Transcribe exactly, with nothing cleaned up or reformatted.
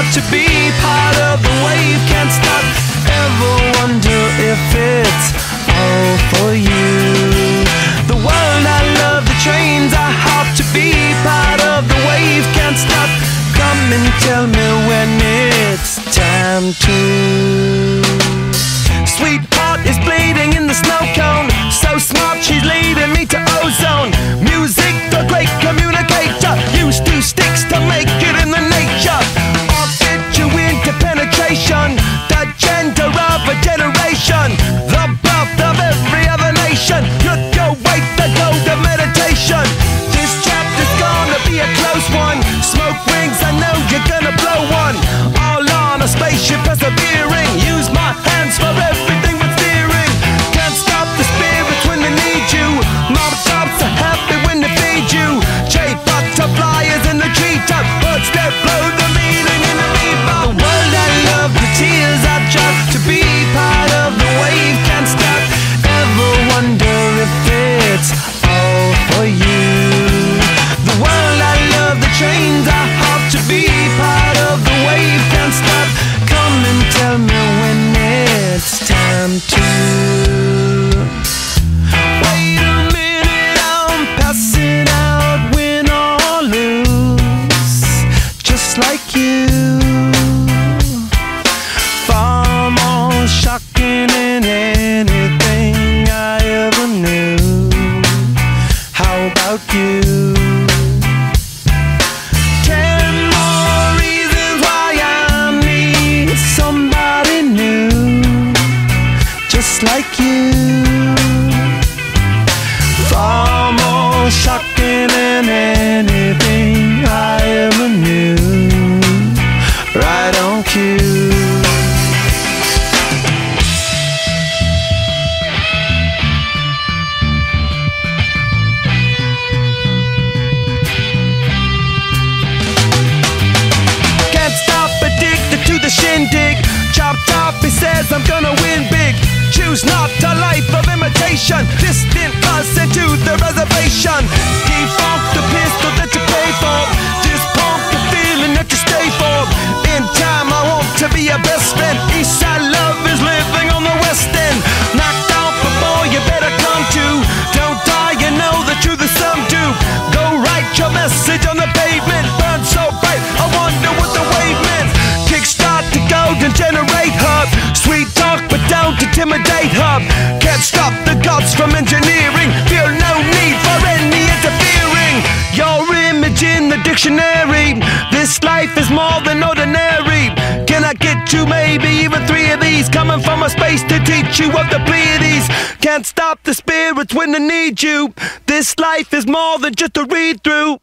hard to be part of the wave. Can't stop, ever wonder if it's all for you. The world I love, the trains I hop to be part of the wave. Can't stop, come and tell me when it's time to. Sweetheart is bleeding in the snow cone. So smart, she's leading me to ozone. Music, the great communicator. Used two sticks to make it in the nature. I'll get you into penetration. The gender of a generation. The birth of every other nation. Look your way to go to meditation. This chapter's gonna be a close one. Smoke rings, I know you're gonna blow one. All on a spaceship persevering. Use my hands for everything but steering. Can't stop the spirits when they need you. Mom tops are happy when they feed you. J butterflies in the treetop. Birds that blow the meaning in the bebop. The world I love, the tears I drop to be part of the wave. Can't stop, ever wonder if it's all for you. The world I love, the trains I hop to be part of the wave. Can't stop, come and tell me when it's time to. Wait a minute, I'm passing out, win or lose, just like you. Far more shocking than anything I ever knew. How about you? Ten more reasons why I need somebody new, just like you. Far more shocking than anything I ever knew. Right on cue. Can't stop, addicted to the shindig. Chopped off, he says I'm gonna win big. Choose not a life of imitation. Distant us into the reservation. Defunct the pistol that you pay for. This punk the feeling that you stay for. In time I want to be your best friend. Eastside love is living on the west end. Knocked out before you better come to. Don't die, you know the truth is some do. Go write your message on the pavement. Burn so bright, I wonder what the wave meant. Kickstart the golden generate hub. Sweet talk but don't intimidate hub. Can't stop the gods from engineering. Feel no need for any interfering. Your image in the dictionary. This life is more than ordinary. Can I get you maybe even three of these? Coming from a space to teach you of the Pleiades. Can't stop the spirits when they need you. This life is more than just a read through.